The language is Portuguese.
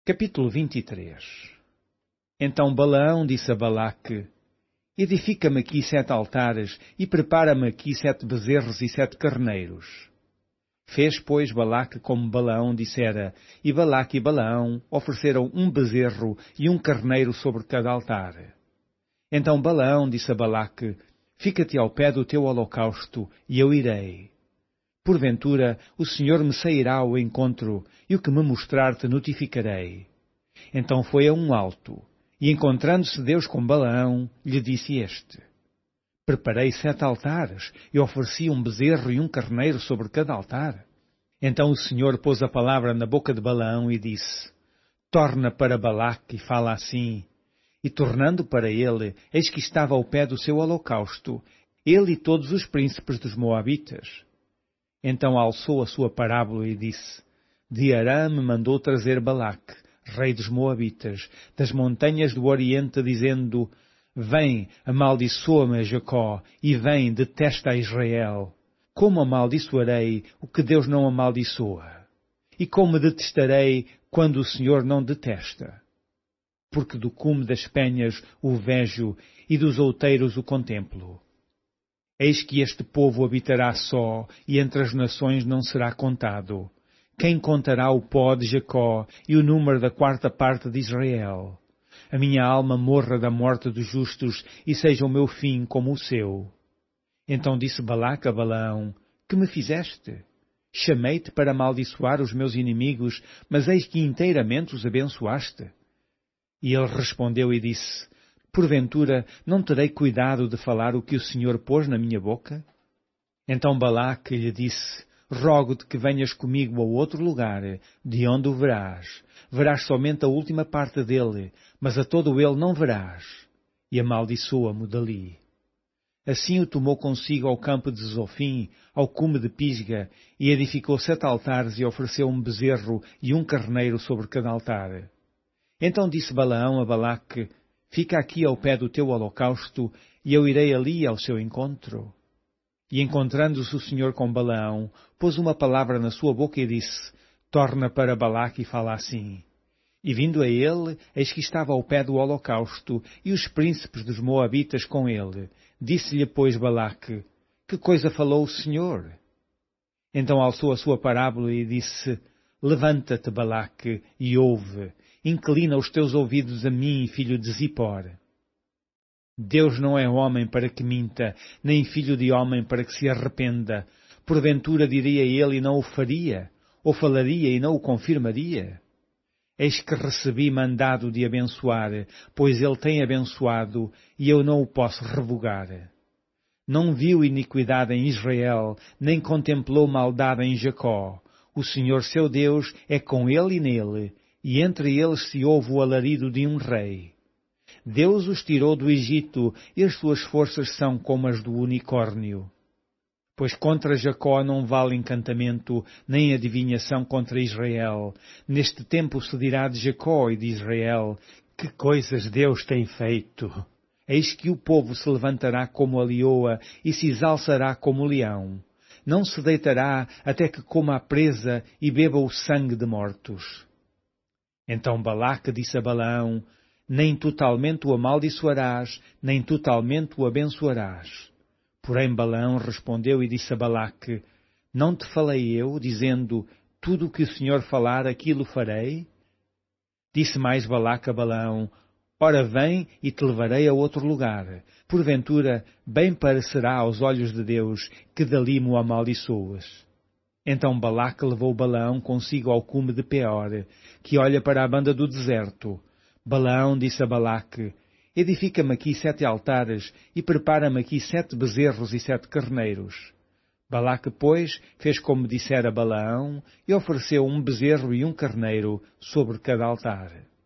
Capítulo 23. Então Balaão disse a Balaque: Edifica-me aqui 7 altares e prepara-me aqui 7 bezerros e 7 carneiros. Fez, pois, Balaque como Balaão dissera, e Balaque e Balaão ofereceram um bezerro e um carneiro sobre cada altar. Então Balaão disse a Balaque: Fica-te ao pé do teu holocausto, e eu irei. Porventura, o Senhor me sairá ao encontro, e o que me mostrar te notificarei. Então foi a um alto, e encontrando-se Deus com Balaão, lhe disse este: Preparei 7 altares, e ofereci um bezerro e um carneiro sobre cada altar. Então o Senhor pôs a palavra na boca de Balaão e disse: Torna para Balaque e fala assim. E tornando para ele, eis que estava ao pé do seu holocausto, ele e todos os príncipes dos Moabitas. Então alçou a sua parábola e disse: De Arã me mandou trazer Balaque, rei dos Moabitas, das montanhas do Oriente, dizendo: Vem, amaldiçoa-me a Jacó, e vem, detesta a Israel. Como amaldiçoarei o que Deus não amaldiçoa? E como detestarei quando o Senhor não detesta? Porque do cume das penhas o vejo, e dos outeiros o contemplo. Eis que este povo habitará só, e entre as nações não será contado. Quem contará o pó de Jacó e o número da 4ª parte de Israel? A minha alma morra da morte dos justos, e seja o meu fim como o seu. Então disse Balaque a Balaão: Que me fizeste? Chamei-te para amaldiçoar os meus inimigos, mas eis que inteiramente os abençoaste. E ele respondeu e disse: Porventura, não terei cuidado de falar o que o Senhor pôs na minha boca? Então Balaque lhe disse: Rogo-te que venhas comigo a outro lugar, de onde o verás. Verás somente a última parte dele, mas a todo ele não verás. E amaldiçoa-mo dali. Assim o tomou consigo ao campo de Zofim, ao cume de Pisga, e edificou 7 altares e ofereceu um bezerro e um carneiro sobre cada altar. Então disse Balaão a Balaque: Fica aqui ao pé do teu holocausto, e eu irei ali ao seu encontro. E encontrando-se o Senhor com Balaão, pôs uma palavra na sua boca e disse: Torna para Balaque e fala assim. E vindo a ele, eis que estava ao pé do holocausto, e os príncipes dos Moabitas com ele. Disse-lhe, pois, Balaque: Que coisa falou o Senhor? Então alçou a sua parábola e disse: Levanta-te, Balaque, e ouve. Inclina os teus ouvidos a mim, filho de Zipor. Deus não é homem para que minta, nem filho de homem para que se arrependa. Porventura diria ele e não o faria, ou falaria e não o confirmaria? Eis que recebi mandado de abençoar, pois ele tem abençoado, e eu não o posso revogar. Não viu iniquidade em Israel, nem contemplou maldade em Jacó. O Senhor seu Deus é com ele e nele, e entre eles se ouve o alarido de um rei. Deus os tirou do Egito, e as suas forças são como as do unicórnio. Pois contra Jacó não vale encantamento, nem adivinhação contra Israel. Neste tempo se dirá de Jacó e de Israel: Que coisas Deus tem feito! Eis que o povo se levantará como a leoa e se exalçará como o leão. Não se deitará até que coma a presa e beba o sangue de mortos. Então Balaque disse a Balaão: Nem totalmente o amaldiçoarás, nem totalmente o abençoarás. Porém Balaão respondeu e disse a Balaque: Não te falei eu, dizendo: Tudo o que o Senhor falar, aquilo farei? Disse mais Balaque a Balaão: Ora vem e te levarei a outro lugar. Porventura, bem parecerá aos olhos de Deus que dali me amaldiçoas. Então Balaque levou Balaão consigo ao cume de Peor, que olha para a banda do deserto. Balaão disse a Balaque: Edifica-me aqui 7 altares e prepara-me aqui 7 bezerros e 7 carneiros. Balaque, pois, fez como dissera Balaão e ofereceu um bezerro e um carneiro sobre cada altar.